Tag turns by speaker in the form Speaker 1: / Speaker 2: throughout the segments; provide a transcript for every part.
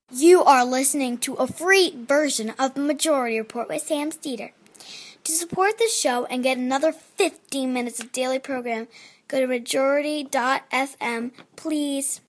Speaker 1: You are listening to a free version of the Majority Report with Sam Steeder. To support the show and get another 15 minutes of daily program, go to majority.fm, please.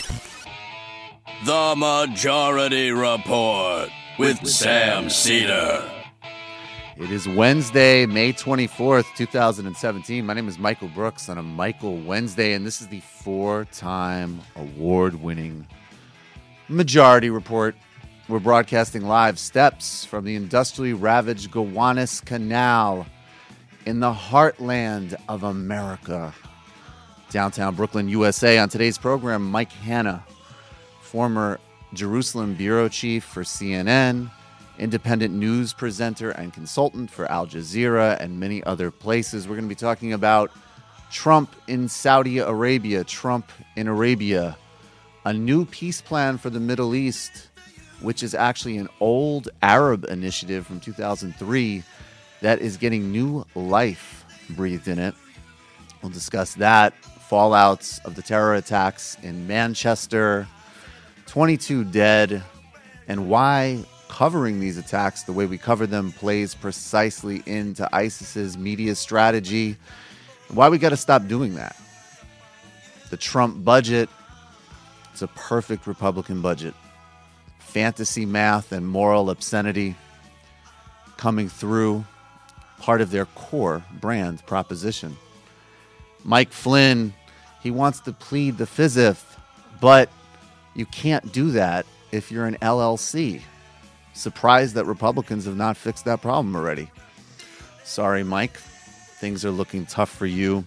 Speaker 2: The Majority Report with Sam Steeder.
Speaker 3: It is Wednesday, May 24th, 2017. My name is Michael Brooks on a Michael Wednesday, and this is the four-time award-winning Majority Report. We're broadcasting live steps from the industrially ravaged Gowanus Canal in the heartland of America, downtown Brooklyn, USA. On today's program, Mike Hanna, former Jerusalem bureau chief for CNN, independent news presenter and consultant for Al Jazeera and many other places. We're going to be talking about Trump in Saudi Arabia, Trump in Arabia, a new peace plan for the Middle East, which is actually an old Arab initiative from 2003 that is getting new life breathed in it. We'll discuss that, fallouts of the terror attacks in Manchester, 22 dead, and why covering these attacks the way we cover them plays precisely into ISIS's media strategy, and why we got to stop doing that. The Trump budget, it's a perfect Republican budget. Fantasy math and moral obscenity coming through, part of their core brand proposition. Mike Flynn, he wants to plead the fifth, but you can't do that if you're an LLC. Surprised that Republicans have not fixed that problem already. Sorry, Mike. Things are looking tough for you.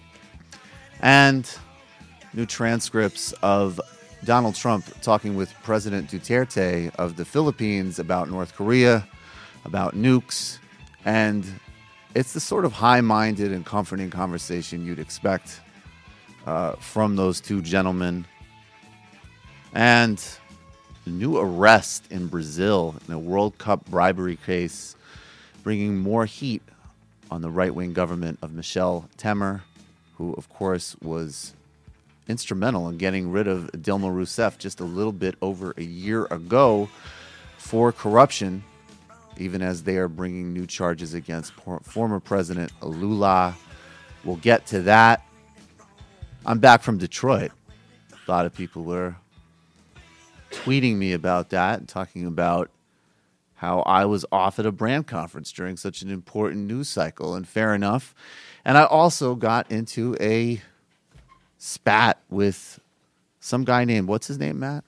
Speaker 3: And new transcripts of Donald Trump talking with President Duterte of the Philippines about North Korea, about nukes, and it's the sort of high-minded and comforting conversation you'd expect from those two gentlemen. And the new arrest in Brazil in a World Cup bribery case, bringing more heat on the right-wing government of Michel Temer, who, of course, was instrumental in getting rid of Dilma Rousseff just a little bit over a year ago for corruption, even as they are bringing new charges against former President Lula. We'll get to that. I'm back from Detroit. A lot of people were tweeting me about that and talking about how I was off at a brand conference during such an important news cycle, and fair enough. And I also got into a spat with some guy named, what's his name, Matt?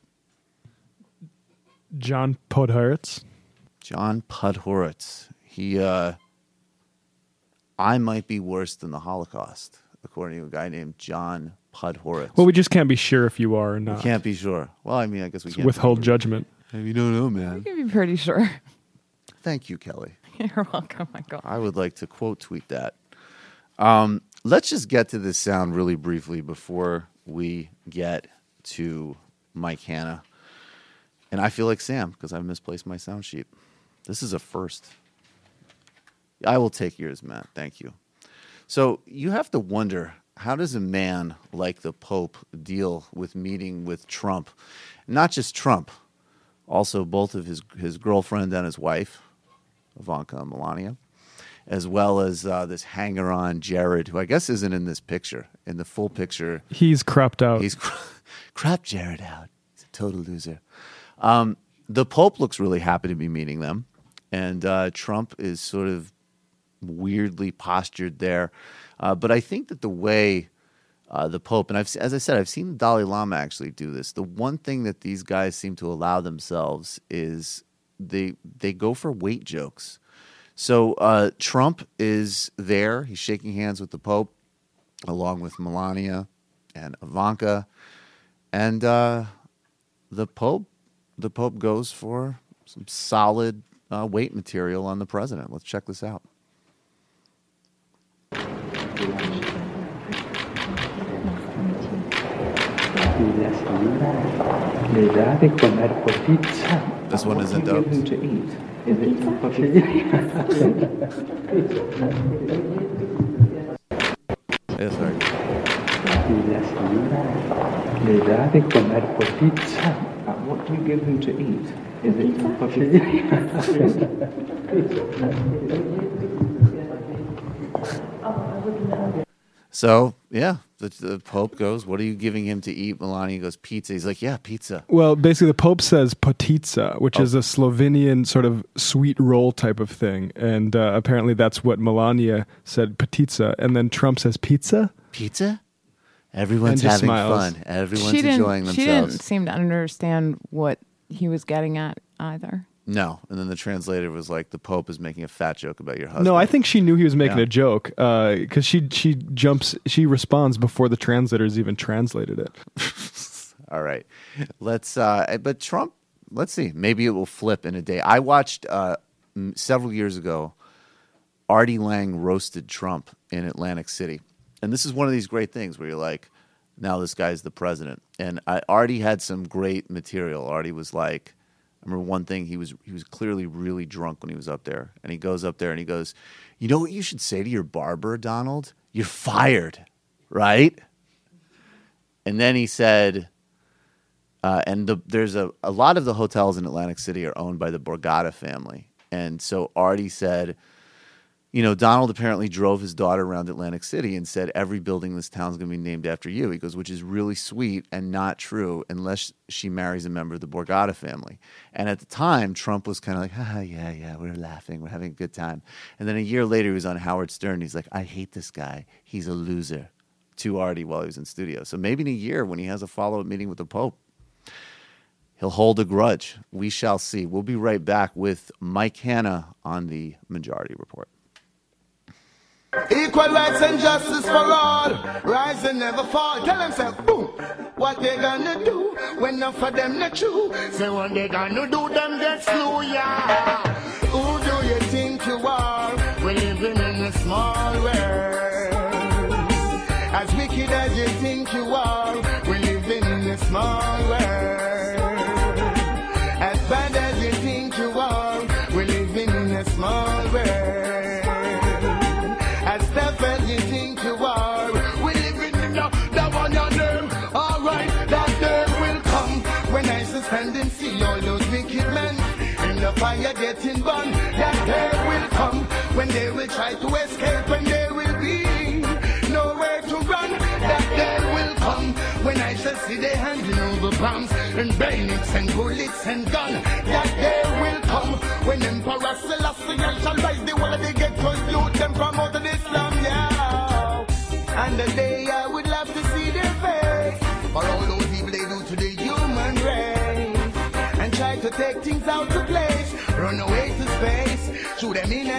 Speaker 4: John Podhoretz.
Speaker 3: John Podhoretz. He, I might be worse than the Holocaust, according to a guy named John Podhoretz.
Speaker 4: Well, we just can't be sure if you are or not.
Speaker 3: We can't be sure. Well, I mean, I guess we can't
Speaker 4: withhold judgment.
Speaker 3: You don't know, man.
Speaker 5: You can be pretty sure.
Speaker 3: Thank you, Kelly.
Speaker 5: You're welcome, Michael.
Speaker 3: I would like to quote tweet that. Let's just get to this sound really briefly before we get to Mike Hanna. And I feel like Sam because I've misplaced my sound sheet. This is a first. I will take yours, Matt. Thank you. So you have to wonder, how does a man like the Pope deal with meeting with Trump? Not just Trump, also both of his girlfriend and his wife, Ivanka and Melania, as well as this hanger-on Jared, who I guess isn't in this picture. In the full picture,
Speaker 4: he's cropped out.
Speaker 3: He's cropped Jared out. He's a total loser. The Pope looks really happy to be meeting them, and Trump is sort of weirdly postured there. But I think that the way the Pope, and as I said, I've seen the Dalai Lama actually do this. The one thing that these guys seem to allow themselves is they go for weight jokes. So Trump is there. He's shaking hands with the Pope, along with Melania and Ivanka, and the Pope goes for some solid weight material on the president. Let's check this out. This one isn't dope. Yes, sir.
Speaker 6: L'età di comer pizza. What do you give him to eat? Is it
Speaker 3: So, yeah, the Pope goes, what are you giving him to eat? Melania goes, pizza. He's like, yeah, pizza.
Speaker 4: Well, basically, the Pope says potica, which is a Slovenian sort of sweet roll type of thing. And apparently that's what Melania said, potica. And then Trump says pizza?
Speaker 3: Pizza? Everyone's
Speaker 4: And just
Speaker 3: having
Speaker 4: smiles.
Speaker 3: fun. Everyone's enjoying themselves.
Speaker 5: She didn't seem to understand what he was getting at either.
Speaker 3: No. And then the translator was like, the Pope is making a fat joke about your husband.
Speaker 4: No, I think she knew he was making
Speaker 3: Yeah.
Speaker 4: a joke because she responds before the translators even translated it.
Speaker 3: All right. But Trump, let's see. Maybe it will flip in a day. I watched several years ago, Artie Lang roasted Trump in Atlantic City. And this is one of these great things where you're like, now this guy's the president. And Artie had some great material. Artie was like, I remember one thing, he was clearly really drunk when he was up there. And he goes up there and he goes, you know what you should say to your barber, Donald? You're fired, right? And then he said, there's a lot of the hotels in Atlantic City are owned by the Borgata family. And so Artie said, you know, Donald apparently drove his daughter around Atlantic City and said, every building in this town is going to be named after you. He goes, which is really sweet and not true unless she marries a member of the Borgata family. And at the time, Trump was kind of like, yeah, we're laughing. We're having a good time. And then a year later, he was on Howard Stern. He's like, I hate this guy. He's a loser. To Artie while he was in studio. So maybe in a year when he has a follow-up meeting with the Pope, he'll hold a grudge. We shall see. We'll be right back with Mike Hanna on the Majority Report.
Speaker 7: Equal rights and justice for all. Rise and never fall. Tell themselves, boom, what they gonna do when enough of them not true. Say what they gonna do, them get slew, yeah. Who do you think you are? We're living in a small world. As wicked as you think you are, we're living in a small world. As bad as you think you are, we're living in a small world. As you think you are, we living in the one your name. Alright, that day will come when I suspend and see all those wicked men in the fire getting burned. That day will come when they will try to escape and there will be nowhere to run. That day will come when I shall see they handing over bombs and bayonets and bullets and guns. That day will come when Emperor Selassie shall rise the wall of the ghettos, youth and promote Islam, yeah. And the day I would love to see their face for all those people they do to the human race and try to take things out of place, run away to space, shoot them in the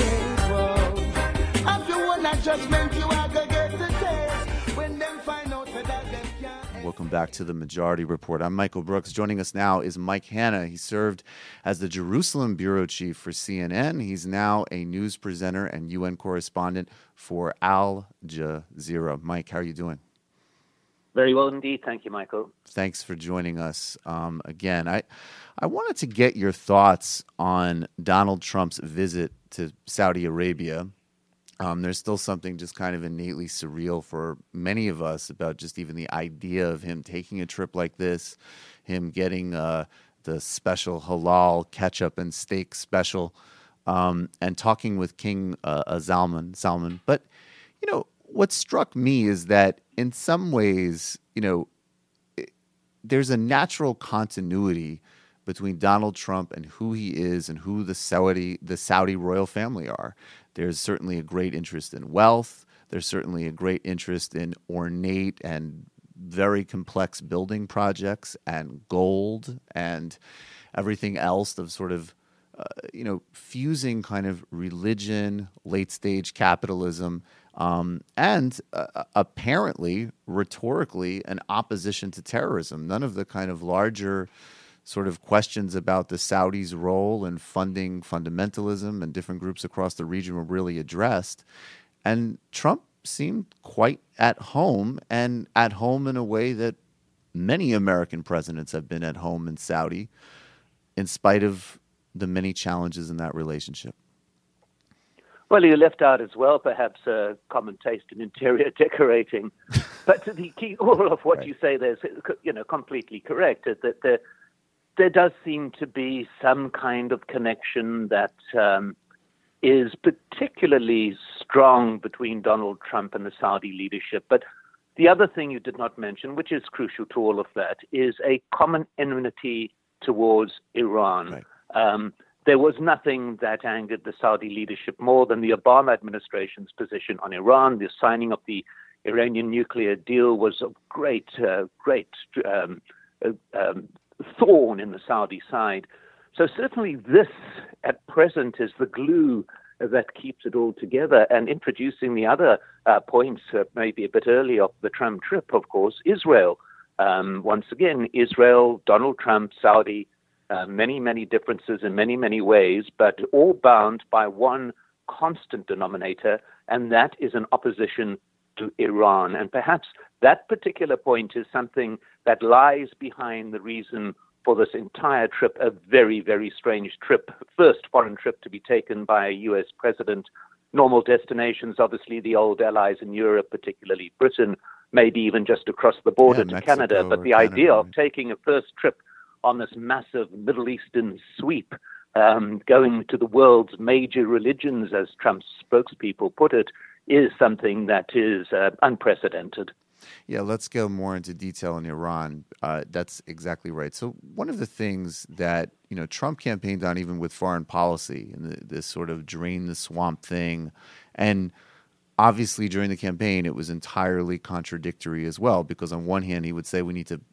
Speaker 7: air. After one judgment, you are gonna get the taste when them find out that them can't.
Speaker 3: Welcome back to the Majority Report. I'm Michael Brooks. Joining us now is Mike Hanna. He served as the Jerusalem bureau chief for CNN. He's now a news presenter and UN correspondent for Al Jazeera. Mike, how are you doing?
Speaker 8: Very well indeed. Thank you, Michael.
Speaker 3: Thanks for joining us again. I wanted to get your thoughts on Donald Trump's visit to Saudi Arabia. There's still something just kind of innately surreal for many of us about just even the idea of him taking a trip like this, him getting the special halal ketchup and steak special, and talking with King Salman. But, you know, what struck me is that in some ways, you know, there's a natural continuity between Donald Trump and who he is and who the Saudi royal family are. There's certainly a great interest in wealth. There's certainly a great interest in ornate and very complex building projects and gold and everything else of sort of, fusing kind of religion, late-stage capitalism, and apparently, rhetorically, an opposition to terrorism. None of the kind of larger sort of questions about the Saudis' role in funding fundamentalism and different groups across the region were really addressed. And Trump seemed quite at home, and at home in a way that many American presidents have been at home in Saudi, in spite of the many challenges in that relationship.
Speaker 8: Well, you left out as well, perhaps, common taste in interior decorating. But the key, all of what you say there is, completely correct. Is that there does seem to be some kind of connection that is particularly strong between Donald Trump and the Saudi leadership. But the other thing you did not mention, which is crucial to all of that, is a common enmity towards Iran.
Speaker 3: Right.
Speaker 8: There was nothing that angered the Saudi leadership more than the Obama administration's position on Iran. The signing of the Iranian nuclear deal was a great thorn in the Saudi side. So certainly this, at present, is the glue that keeps it all together. And introducing the other points, maybe a bit early of the Trump trip, of course, Israel. Once again, Israel, Donald Trump, Saudi, many differences in many ways, but all bound by one constant denominator, and that is an opposition to Iran. And perhaps that particular point is something that lies behind the reason for this entire trip, a very strange trip, first foreign trip to be taken by a U.S. president. Normal destinations, obviously the old allies in Europe, particularly Britain, maybe even just across the border to
Speaker 3: Mexico
Speaker 8: Canada. But the
Speaker 3: Canada.
Speaker 8: idea of taking a first trip on this massive Middle Eastern sweep, going to the world's major religions, as Trump's spokespeople put it, is something that is unprecedented.
Speaker 3: Yeah, let's go more into detail on Iran. That's exactly right. So one of the things that Trump campaigned on, even with foreign policy, and this sort of drain the swamp thing, and obviously during the campaign it was entirely contradictory as well, because on one hand he would say we need to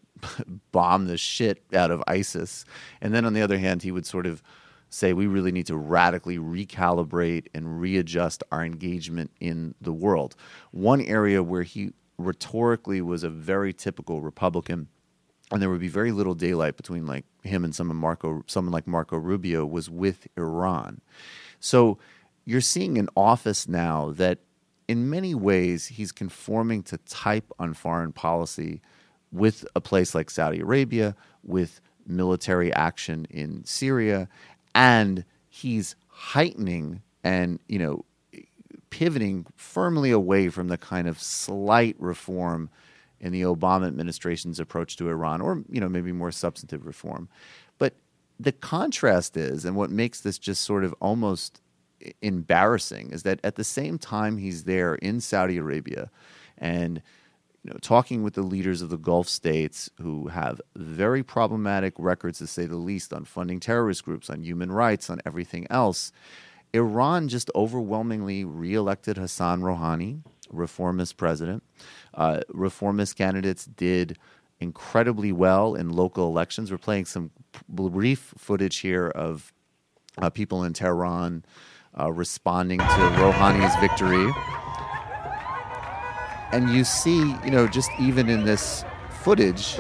Speaker 3: bomb the shit out of ISIS, and then on the other hand he would sort of say we really need to radically recalibrate and readjust our engagement in the world. One area where he rhetorically was a very typical Republican, and there would be very little daylight between like him and someone like Marco Rubio, was with Iran. So you're seeing an office now that in many ways he's conforming to type on foreign policy with a place like Saudi Arabia, with military action in Syria, and he's heightening and pivoting firmly away from the kind of slight reform in the Obama administration's approach to Iran, or maybe more substantive reform. But the contrast is, and what makes this just sort of almost embarrassing, is that at the same time he's there in Saudi Arabia and talking with the leaders of the Gulf states who have very problematic records, to say the least, on funding terrorist groups, on human rights, on everything else, Iran just overwhelmingly reelected Hassan Rouhani, reformist president. Reformist candidates did incredibly well in local elections. We're playing some brief footage here of people in Tehran responding to Rouhani's victory. And you see, just even in this footage,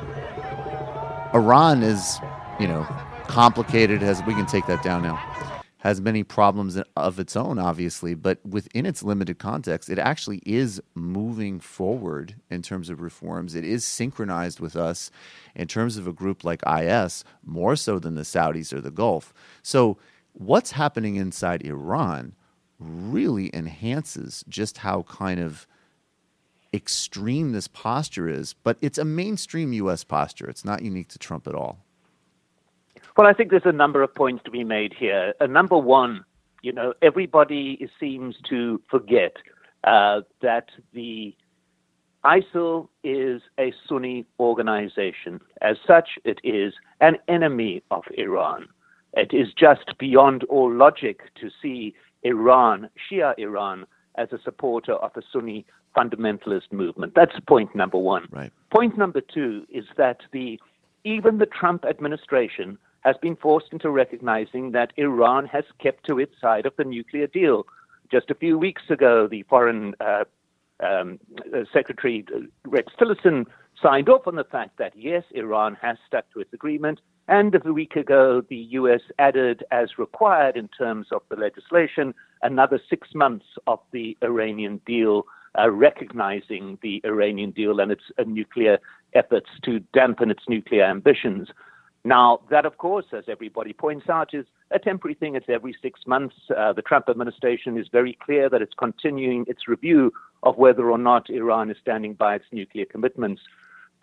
Speaker 3: Iran is, complicated. We can take that down now. Has many problems of its own, obviously, but within its limited context, it actually is moving forward in terms of reforms. It is synchronized with us in terms of a group like IS, more so than the Saudis or the Gulf. So what's happening inside Iran really enhances just how kind of extreme this posture is, but it's a mainstream U.S. posture. It's not unique to Trump at all.
Speaker 8: Well, I think there's a number of points to be made here. Number one, everybody seems to forget that the ISIL is a Sunni organization. As such, it is an enemy of Iran. It is just beyond all logic to see Iran, Shia Iran, as a supporter of a Sunni fundamentalist movement. That's point number one.
Speaker 3: Right.
Speaker 8: Point number two is that even the Trump administration has been forced into recognizing that Iran has kept to its side of the nuclear deal. Just a few weeks ago, the Foreign Secretary Rex Tillerson signed off on the fact that, yes, Iran has stuck to its agreement. And a week ago, the U.S. added, as required in terms of the legislation, another 6 months of the Iranian deal, recognizing the Iranian deal and its nuclear efforts to dampen its nuclear ambitions. Now, that, of course, as everybody points out, is a temporary thing. It's every 6 months. The Trump administration is very clear that it's continuing its review of whether or not Iran is standing by its nuclear commitments.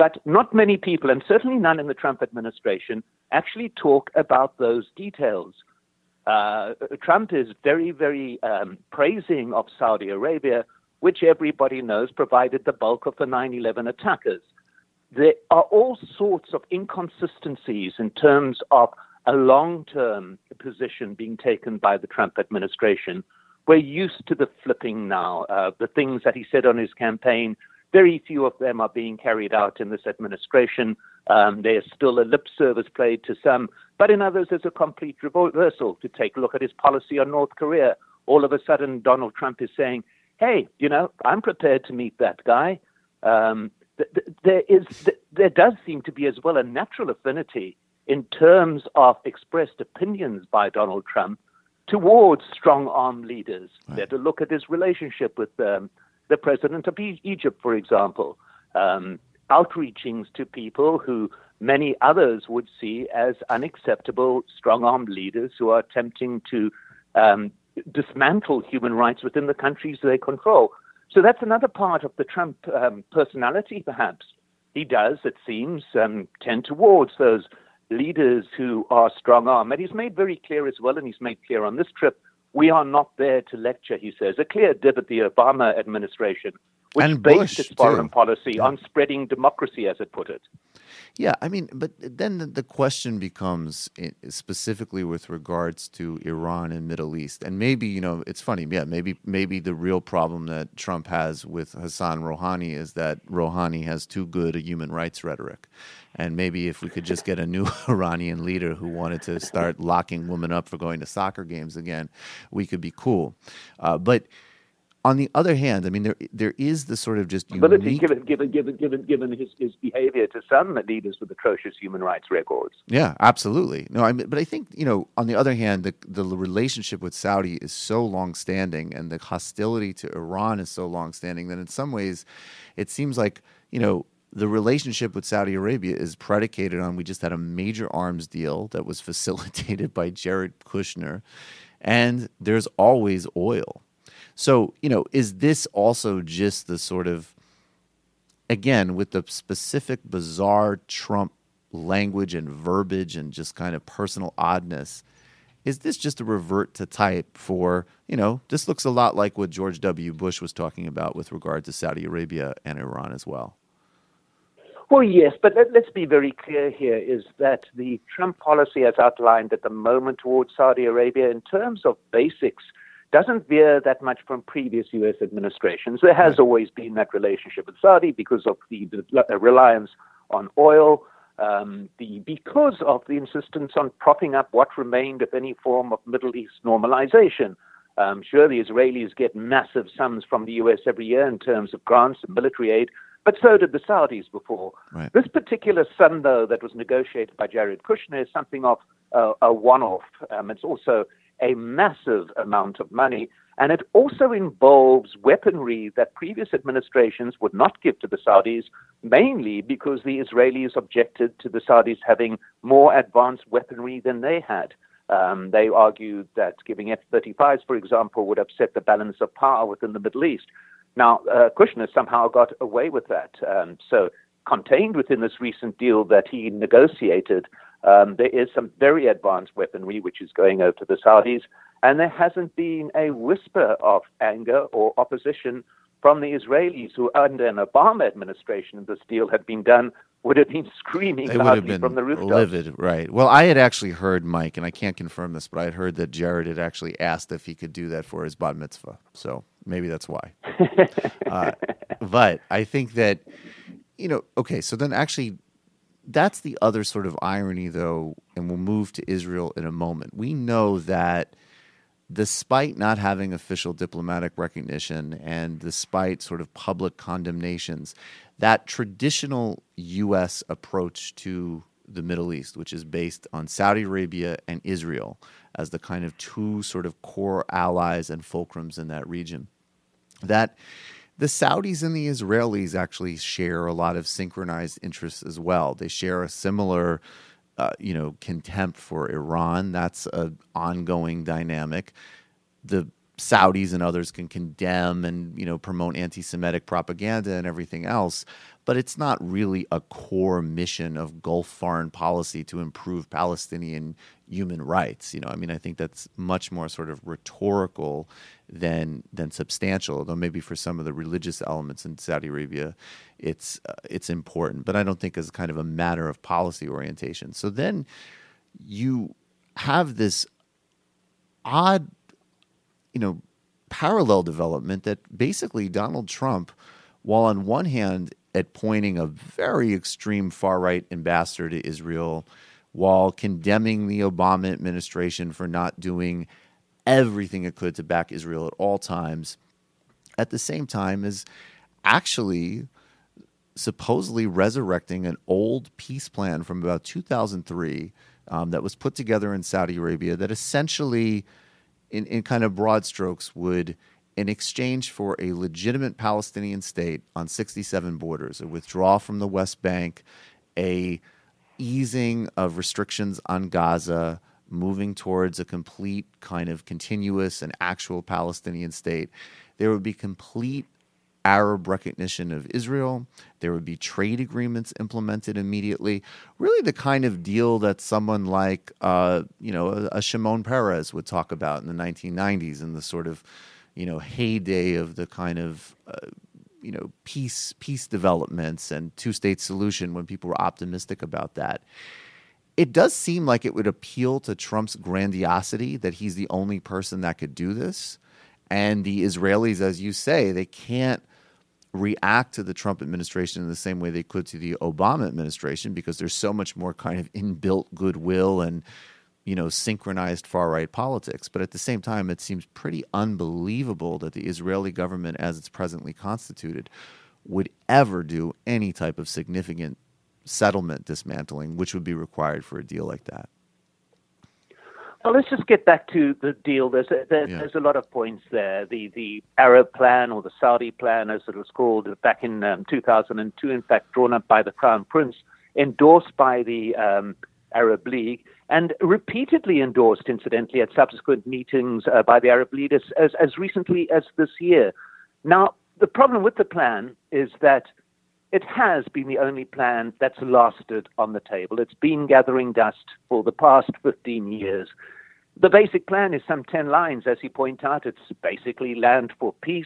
Speaker 8: But not many people, and certainly none in the Trump administration, actually talk about those details. Trump is very, very praising of Saudi Arabia, which everybody knows provided the bulk of the 9/11 attackers. There are all sorts of inconsistencies in terms of a long-term position being taken by the Trump administration. We're used to the flipping now. The things that he said on his campaign, very few of them are being carried out in this administration. There's still a lip service played to some, but in others there's a complete reversal. To take a look at his policy on North Korea, all of a sudden Donald Trump is saying, hey, I'm prepared to meet that guy. There does seem to be as well a natural affinity in terms of expressed opinions by Donald Trump towards strong-arm leaders. Right. They had to look at his relationship with the president of Egypt, for example, outreachings to people who many others would see as unacceptable strong-armed leaders who are attempting to dismantle human rights within the countries they control. So that's another part of the Trump personality, perhaps. He does, it seems, tend towards those leaders who are strong-armed. And he's made very clear as well, and he's made clear on this trip, we are not there to lecture, he says. A clear dib at the Obama administration, which
Speaker 3: and
Speaker 8: based
Speaker 3: Bush,
Speaker 8: its foreign
Speaker 3: too.
Speaker 8: policy on spreading democracy, as it put it.
Speaker 3: Yeah, I mean, but then the question becomes specifically with regards to Iran and Middle East, and maybe it's funny, yeah, maybe the real problem that Trump has with Hassan Rouhani is that Rouhani has too good a human rights rhetoric, and maybe if we could just get a new Iranian leader who wanted to start locking women up for going to soccer games again, we could be cool, but. On the other hand, I mean, there is the sort of just unique...
Speaker 8: Given his behavior to some leaders with atrocious human rights records.
Speaker 3: Yeah, absolutely. No, but I think, on the other hand, the relationship with Saudi is so long-standing and the hostility to Iran is so long-standing that in some ways it seems like, the relationship with Saudi Arabia is predicated on we just had a major arms deal that was facilitated by Jared Kushner, and there's always oil. So, is this also just the sort of, again, with the specific bizarre Trump language and verbiage and just kind of personal oddness, is this just a revert to type for, this looks a lot like what George W. Bush was talking about with regard to Saudi Arabia and Iran as well?
Speaker 8: Well, yes, but let's be very clear here is that the Trump policy as outlined at the moment towards Saudi Arabia in terms of basics doesn't veer that much from previous U.S. administrations. There has always been that relationship with Saudi because of the reliance on oil, because of the insistence on propping up what remained of any form of Middle East normalization. Sure, the Israelis get massive sums from the U.S. every year in terms of grants and military aid, but so did the Saudis before.
Speaker 3: Right.
Speaker 8: This particular sum, though, that was negotiated by Jared Kushner is something of a one-off. It's also a massive amount of money, and it also involves weaponry that previous administrations would not give to the Saudis, mainly because the Israelis objected to the Saudis having more advanced weaponry than they had. They argued that giving F-35s, for example, would upset the balance of power within the Middle East. Now, Kushner somehow got away with that. So contained within this recent deal that he negotiated, there is some very advanced weaponry which is going over to the Saudis, and there hasn't been a whisper of anger or opposition from the Israelis, who under an Obama administration, if this deal had been done, would have been screaming loudly from the rooftops.
Speaker 3: Livid, right. Well, I had actually heard, Mike, and I can't confirm this, but I had heard that Jared had actually asked if he could do that for his bat mitzvah. So maybe that's why. But I think that, okay, so then actually that's the other sort of irony, though, and we'll move to Israel in a moment. We know that despite not having official diplomatic recognition and despite sort of public condemnations, that traditional U.S. approach to the Middle East, which is based on Saudi Arabia and Israel as the kind of two sort of core allies and fulcrums in that region, that the Saudis and the Israelis actually share a lot of synchronized interests as well. They share a similar, contempt for Iran. That's an ongoing dynamic. The Saudis and others can condemn and, promote anti-Semitic propaganda and everything else. but it's not really a core mission of Gulf foreign policy to improve Palestinian human rights. I mean, I think that's much more sort of rhetorical than substantial, although maybe for some of the religious elements in Saudi Arabia, it's important, but I don't think as kind of a matter of policy orientation. So then you have this odd, parallel development that basically Donald Trump, while on one hand appointing a very extreme far-right ambassador to Israel, while condemning the Obama administration for not doing everything it could to back Israel at all times, at the same time is actually supposedly resurrecting an old peace plan from about 2003 that was put together in Saudi Arabia that essentially, in kind of broad strokes, would, in exchange for a legitimate Palestinian state on 67 borders, a withdrawal from the West Bank, a easing of restrictions on Gaza, moving towards a complete kind of continuous and actual Palestinian state, there would be complete Arab recognition of Israel. There would be trade agreements implemented immediately. Really the kind of deal that someone like, a Shimon Peres would talk about in the 1990s in the sort of, heyday of the kind of, peace developments and two-state solution when people were optimistic about that. It does seem like it would appeal to Trump's grandiosity that he's the only person that could do this. And the Israelis, as you say, they can't react to the Trump administration in the same way they could to the Obama administration because there's so much more kind of inbuilt goodwill and, synchronized far-right politics. But at the same time, it seems pretty unbelievable that the Israeli government, as it's presently constituted, would ever do any type of significant settlement dismantling, which would be required for a deal like that.
Speaker 8: Well, let's just get back to the deal. There's a lot of points there. The Arab plan, or the Saudi plan, as it was called back in 2002, in fact, drawn up by the Crown Prince, endorsed by the Arab League, and repeatedly endorsed, incidentally, at subsequent meetings by the Arab leaders as recently as this year. Now, the problem with the plan is that it has been the only plan that's lasted on the table. It's been gathering dust for the past 15 years. The basic plan is some 10 lines, as you point out. It's basically land for peace,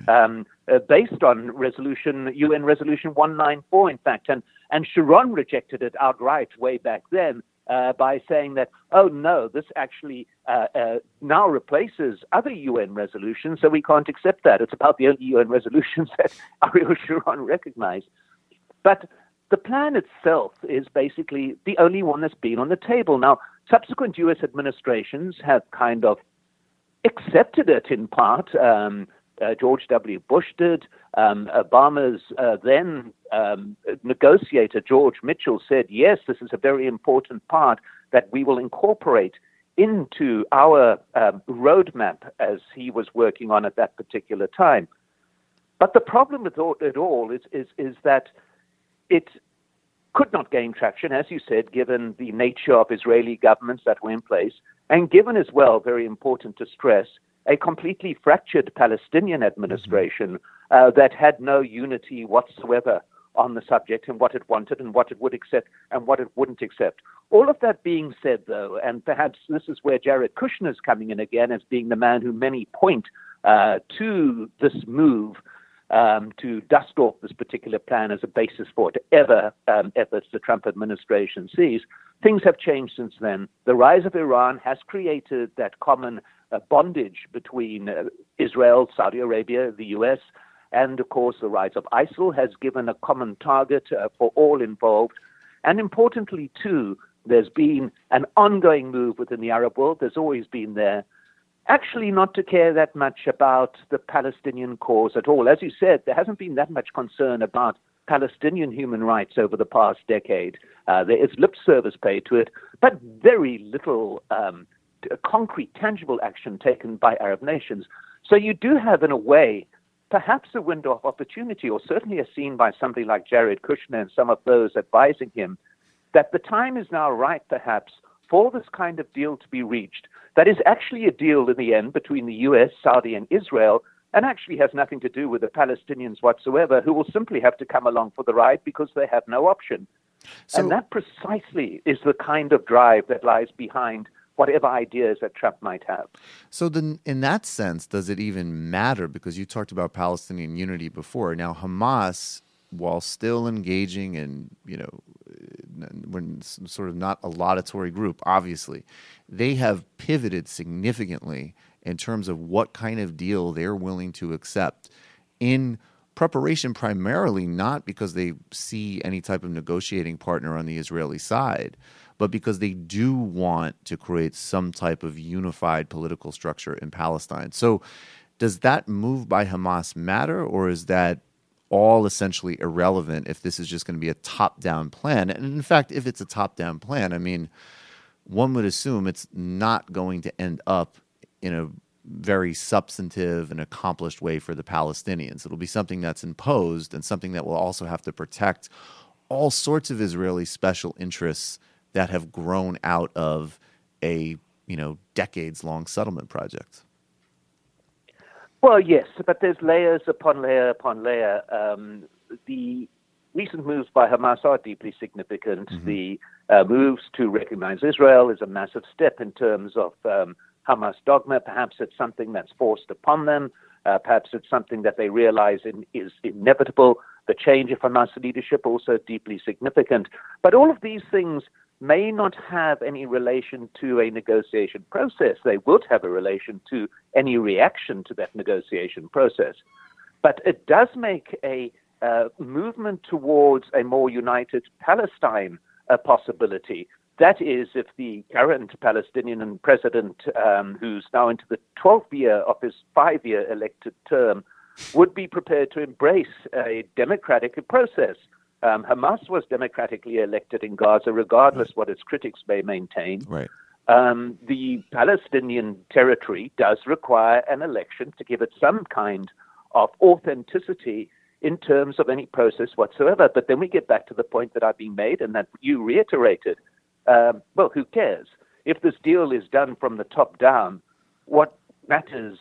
Speaker 8: based on UN Resolution 194, in fact. And Sharon rejected it outright way back then by saying that, oh, no, this actually now replaces other UN resolutions, so we can't accept that. It's about the only UN resolutions that Ariel Sharon recognized. But the plan itself is basically the only one that's been on the table. Now, subsequent U.S. administrations have kind of accepted it in part. George W. Bush did. Obama's then negotiator, George Mitchell, said, yes, this is a very important part that we will incorporate into our roadmap as he was working on at that particular time. But the problem with it all is that it could not gain traction, as you said, given the nature of Israeli governments that were in place, and given as well, very important to stress, a completely fractured Palestinian administration that had no unity whatsoever on the subject and what it wanted and what it would accept and what it wouldn't accept. All of that being said, though, and perhaps this is where Jared Kushner is coming in again as being the man who many point to this move to dust off this particular plan as a basis for whatever efforts the Trump administration sees. Things have changed since then. The rise of Iran has created that common bondage between Israel, Saudi Arabia, the U.S., and, of course, the rise of ISIL has given a common target for all involved. And importantly, too, there's been an ongoing move within the Arab world. There's always been there. Actually, not to care that much about the Palestinian cause at all. As you said, there hasn't been that much concern about Palestinian human rights over the past decade. There is lip service paid to it, but very little concrete, tangible action taken by Arab nations. So you do have, in a way, perhaps a window of opportunity, or certainly as seen by somebody like Jared Kushner and some of those advising him, that the time is now right, perhaps, for this kind of deal to be reached. That is actually a deal in the end between the U.S., Saudi, and Israel, and actually has nothing to do with the Palestinians whatsoever, who will simply have to come along for the ride because they have no option. And that precisely is the kind of drive that lies behind whatever ideas that Trump might have.
Speaker 3: So then, in that sense, does it even matter? Because you talked about Palestinian unity before. Now, Hamas, while still engaging in, when sort of not a laudatory group, obviously, they have pivoted significantly in terms of what kind of deal they're willing to accept in preparation, primarily not because they see any type of negotiating partner on the Israeli side, but because they do want to create some type of unified political structure in Palestine. So does that move by Hamas matter, or is that all essentially irrelevant if this is just going to be a top-down plan? And in fact, if it's a top-down plan, I mean, one would assume it's not going to end up in a very substantive and accomplished way for the Palestinians. It'll be something that's imposed and something that will also have to protect all sorts of Israeli special interests that have grown out of a, decades-long settlement project.
Speaker 8: Well, yes, but there's layers upon layer upon layer. The recent moves by Hamas are deeply significant. Mm-hmm. The moves to recognize Israel is a massive step in terms of Hamas dogma. Perhaps it's something that's forced upon them. Perhaps it's something that they realize is inevitable. The change of Hamas leadership also deeply significant. But all of these things may not have any relation to a negotiation process. They would have a relation to any reaction to that negotiation process. But it does make a movement towards a more united Palestine a possibility. That is, if the current Palestinian president, who's now into the 12th year of his 5-year elected term, would be prepared to embrace a democratic process. Hamas was democratically elected in Gaza, regardless what its critics may maintain.
Speaker 3: Right.
Speaker 8: The Palestinian territory does require an election to give it some kind of authenticity in terms of any process whatsoever. But then we get back to the point that I've been made and that you reiterated. Well, who cares? If this deal is done from the top down, what matters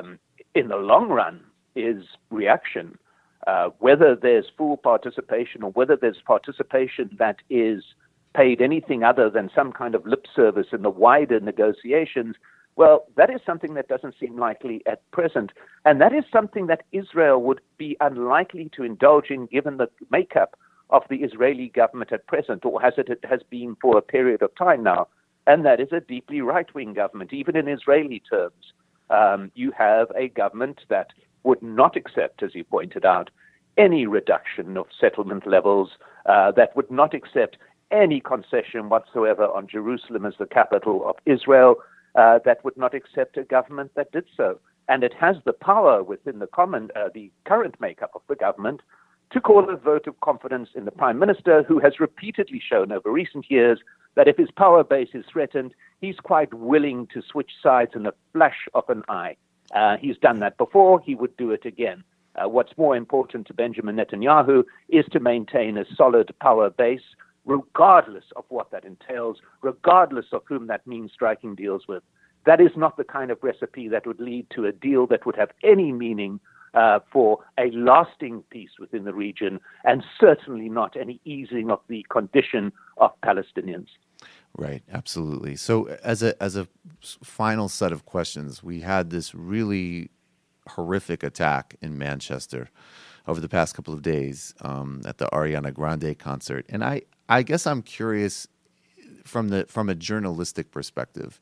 Speaker 8: in the long run is reaction. Whether there's full participation or whether there's participation that is paid anything other than some kind of lip service in the wider negotiations, well, that is something that doesn't seem likely at present. And that is something that Israel would be unlikely to indulge in given the makeup of the Israeli government at present, or as it has been for a period of time now. And that is a deeply right-wing government, even in Israeli terms. You have a government that would not accept, as you pointed out, any reduction of settlement levels, that would not accept any concession whatsoever on Jerusalem as the capital of Israel, that would not accept a government that did so. And it has the power within the current makeup of the government to call a vote of confidence in the Prime Minister, who has repeatedly shown over recent years that if his power base is threatened, he's quite willing to switch sides in a flash of an eye. He's done that before. He would do it again. What's more important to Benjamin Netanyahu is to maintain a solid power base, regardless of what that entails, regardless of whom that means striking deals with. That is not the kind of recipe that would lead to a deal that would have any meaning for a lasting peace within the region, and certainly not any easing of the condition of Palestinians.
Speaker 3: Right, absolutely. So as a final set of questions, we had this really horrific attack in Manchester over the past couple of days at the Ariana Grande concert. And I guess I'm curious from a journalistic perspective.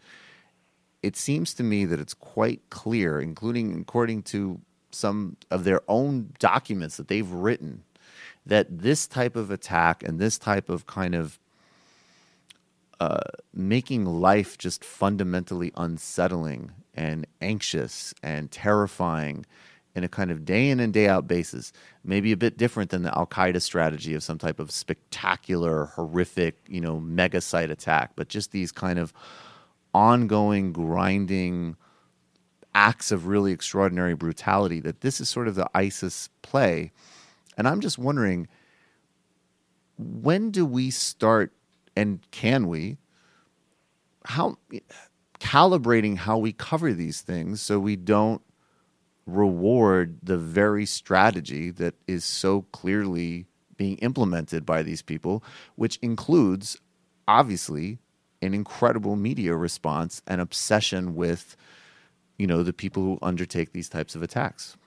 Speaker 3: It seems to me that it's quite clear, including according to some of their own documents that they've written, that this type of attack and this type of kind of making life just fundamentally unsettling and anxious and terrifying in a kind of day in and day out basis, maybe a bit different than the Al-Qaeda strategy of some type of spectacular, horrific, mega site attack, but just these kind of ongoing, grinding acts of really extraordinary brutality, that this is sort of the ISIS play. And I'm just wondering, when do we start, and can we, calibrating how we cover these things so we don't reward the very strategy that is so clearly being implemented by these people, which includes, obviously, an incredible media response and obsession with, the people who undertake these types of attacks?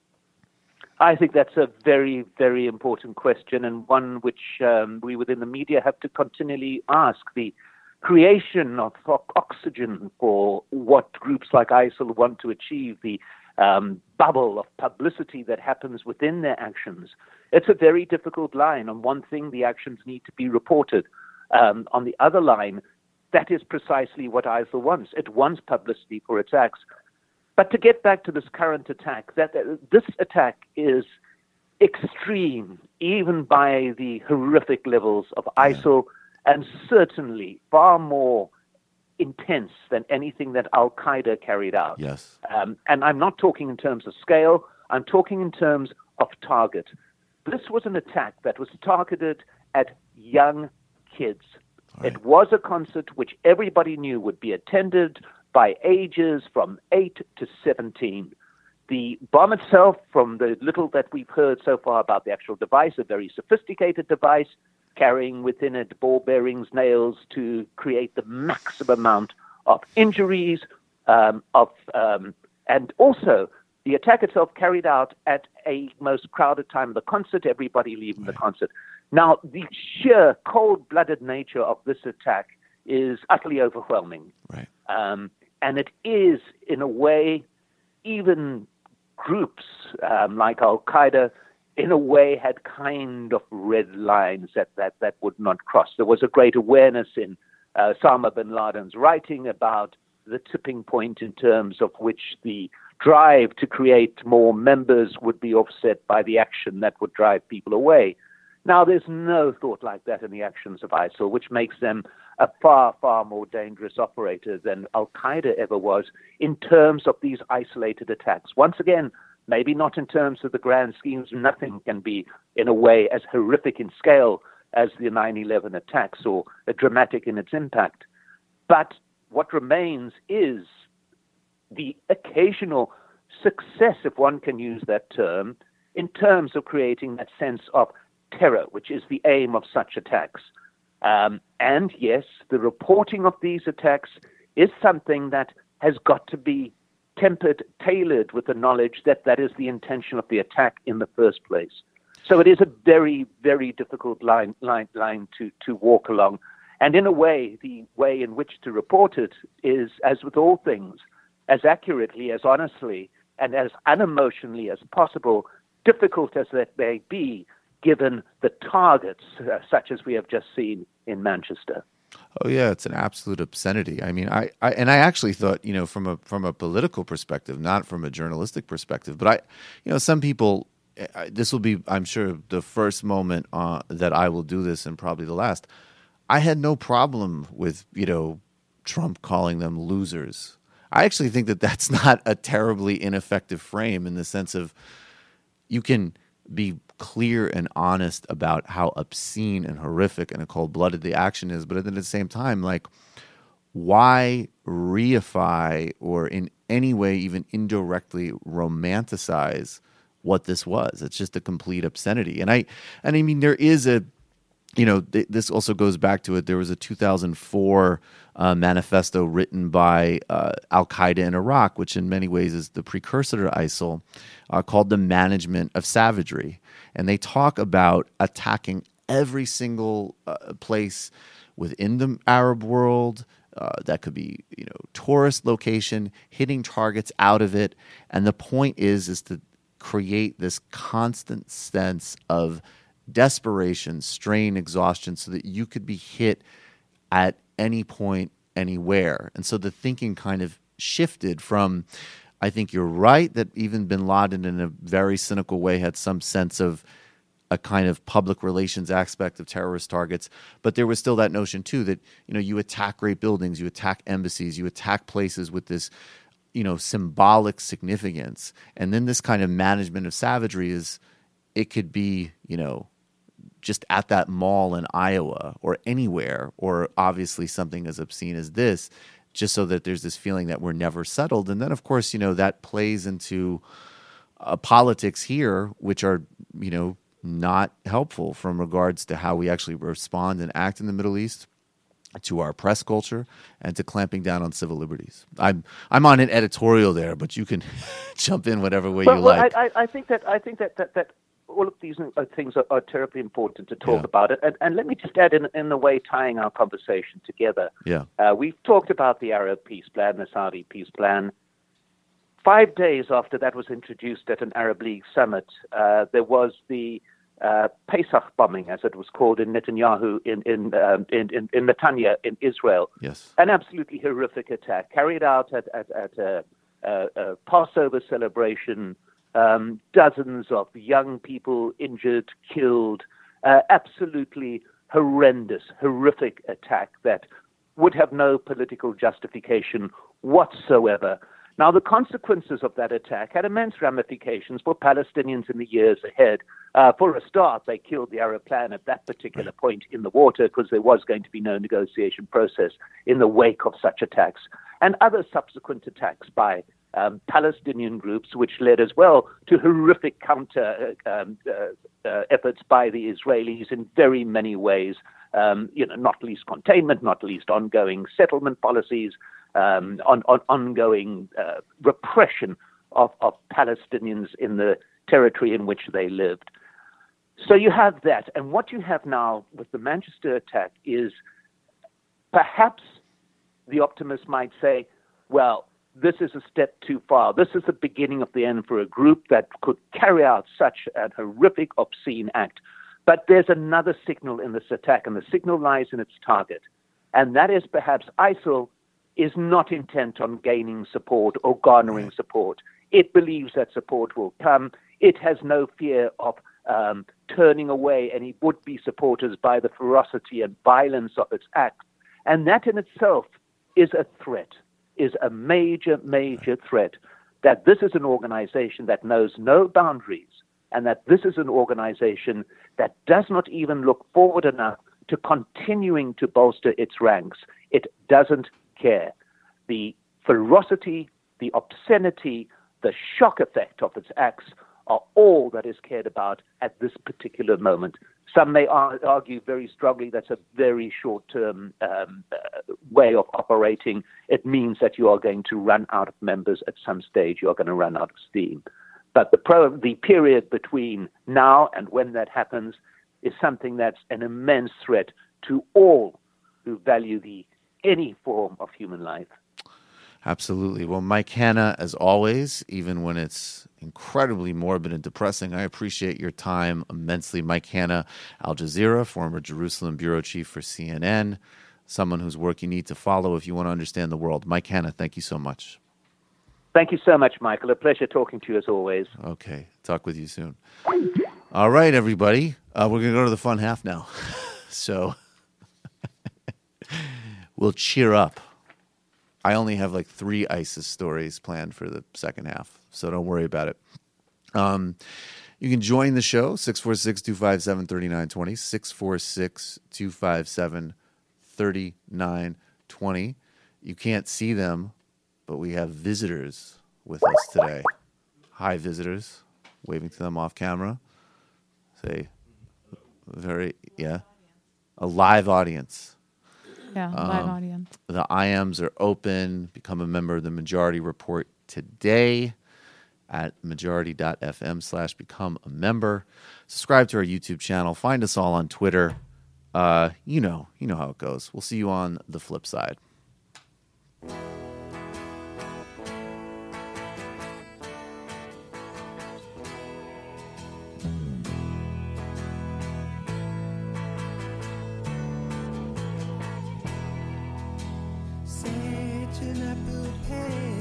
Speaker 8: I think that's a very, very important question, and one which we within the media have to continually ask. The creation of oxygen for what groups like ISIL want to achieve, the bubble of publicity that happens within their actions. It's a very difficult line. On one thing, the actions need to be reported. On the other line, that is precisely what ISIL wants. It wants publicity for its acts. But to get back to this current attack, this attack is extreme, even by the horrific levels of ISIL, and certainly far more intense than anything that Al-Qaeda carried out.
Speaker 3: Yes.
Speaker 8: And I'm not talking in terms of scale. I'm talking in terms of target. This was an attack that was targeted at young kids. Right. It was a concert which everybody knew would be attended by ages from 8 to 17. The bomb itself, from the little that we've heard so far about the actual device, a very sophisticated device, carrying within it ball bearings, nails to create the maximum amount of injuries, and also the attack itself carried out at a most crowded time of the concert, everybody leaving the concert. Now, the sheer cold-blooded nature of this attack is utterly overwhelming.
Speaker 3: Right.
Speaker 8: And it is, in a way, even groups like Al-Qaeda, in a way, had kind of red lines that would not cross. There was a great awareness in Osama bin Laden's writing about the tipping point in terms of which the drive to create more members would be offset by the action that would drive people away. Now, there's no thought like that in the actions of ISIL, which makes them a far, far more dangerous operator than Al-Qaeda ever was in terms of these isolated attacks. Once again, maybe not in terms of the grand schemes. Nothing can be, in a way, as horrific in scale as the 9/11 attacks or dramatic in its impact. But what remains is the occasional success, if one can use that term, in terms of creating that sense of terror, which is the aim of such attacks. And yes, the reporting of these attacks is something that has got to be tempered, tailored with the knowledge that that is the intention of the attack in the first place. So it is a very, very difficult line to walk along. And in a way, the way in which to report it is, as with all things, as accurately, as honestly, and as unemotionally as possible, difficult as that may be, given the targets such as we have just seen in Manchester.
Speaker 3: Oh yeah, it's an absolute obscenity. I mean, I actually thought, from a political perspective, not from a journalistic perspective, but some people, this will be, I'm sure, the first moment that I will do this, and probably the last. I had no problem with, Trump calling them losers. I actually think that that's not a terribly ineffective frame, in the sense of you can be clear and honest about how obscene and horrific and cold-blooded the action is, but at the same time, why reify or in any way even indirectly romanticize what this was? It's just a complete obscenity. And I mean, there is a, this also goes back to it. There was a 2004 manifesto written by Al-Qaeda in Iraq, which in many ways is the precursor to ISIL, called The Management of Savagery. And they talk about attacking every single place within the Arab world, that could be, tourist location, hitting targets out of it. And the point is to create this constant sense of desperation, strain, exhaustion, so that you could be hit at any point, anywhere. And so the thinking kind of shifted from, I think you're right, that even bin Laden in a very cynical way had some sense of a kind of public relations aspect of terrorist targets. But there was still that notion too that, you attack great buildings, you attack embassies, you attack places with this, symbolic significance. And then this kind of management of savagery is, it could be, just at that mall in Iowa or anywhere, or obviously something as obscene as this, just so that there's this feeling that we're never settled. And then, of course, that plays into politics here, which are, not helpful from regards to how we actually respond and act in the Middle East, to our press culture, and to clamping down on civil liberties. I'm on an editorial there, but you can jump in whatever way you like.
Speaker 8: I think that all of these things are terribly important to talk about it. And let me just add in the way tying our conversation together.
Speaker 3: Yeah.
Speaker 8: We've talked about the Arab peace plan, the Saudi peace plan. 5 days after that was introduced at an Arab League summit, there was the Pesach bombing, as it was called, in Netanyahu, in Netanya, in Israel.
Speaker 3: Yes.
Speaker 8: An absolutely horrific attack carried out at a Passover celebration. Dozens of young people injured, killed. Absolutely horrendous, horrific attack that would have no political justification whatsoever. Now, the consequences of that attack had immense ramifications for Palestinians in the years ahead. For a start, they killed the Arab plan at that particular point in the water because there was going to be no negotiation process in the wake of such attacks. And other subsequent attacks by Palestinian groups, which led as well to horrific counter efforts by the Israelis in very many ways, not least containment, not least ongoing settlement policies, ongoing repression of Palestinians in the territory in which they lived. So you have that. And what you have now with the Manchester attack is perhaps the optimist might say, well, this is a step too far. This is the beginning of the end for a group that could carry out such a horrific, obscene act. But there's another signal in this attack, and the signal lies in its target. And that is perhaps ISIL is not intent on gaining support or garnering support. It believes that support will come. It has no fear of turning away any would-be supporters by the ferocity and violence of its acts. And that in itself is a threat, is a major, major threat, that this is an organization that knows no boundaries, and that this is an organization that does not even look forward enough to continuing to bolster its ranks. It doesn't care. The ferocity, the obscenity, the shock effect of its acts are all that is cared about at this particular moment. Some may argue very strongly that's a very short-term way of operating. It means that you are going to run out of members at some stage. You are going to run out of steam. But the period between now and when that happens is something that's an immense threat to all who value any form of human life.
Speaker 3: Absolutely. Well, Mike Hanna, as always, even when it's incredibly morbid and depressing, I appreciate your time immensely. Mike Hanna, Al Jazeera, former Jerusalem bureau chief for CNN, someone whose work you need to follow if you want to understand the world. Mike Hanna, thank you so much.
Speaker 8: Thank you so much, Michael. A pleasure talking to you as always.
Speaker 3: Okay. Talk with you soon. All right, everybody. We're going to go to the fun half now. So we'll cheer up. I only have like 3 ISIS stories planned for the second half, so don't worry about it. You can join the show, 646-257-3920, 646-257-3920. You can't see them, but we have visitors with us today. Hi, visitors. Waving to them off camera. Say, a live audience.
Speaker 5: Yeah, live audience.
Speaker 3: The IMs are open. Become a member of the Majority Report today at majority.fm/become a member. Subscribe to our YouTube channel. Find us all on Twitter. You know how it goes. We'll see you on the flip side.
Speaker 9: Such an apple pie.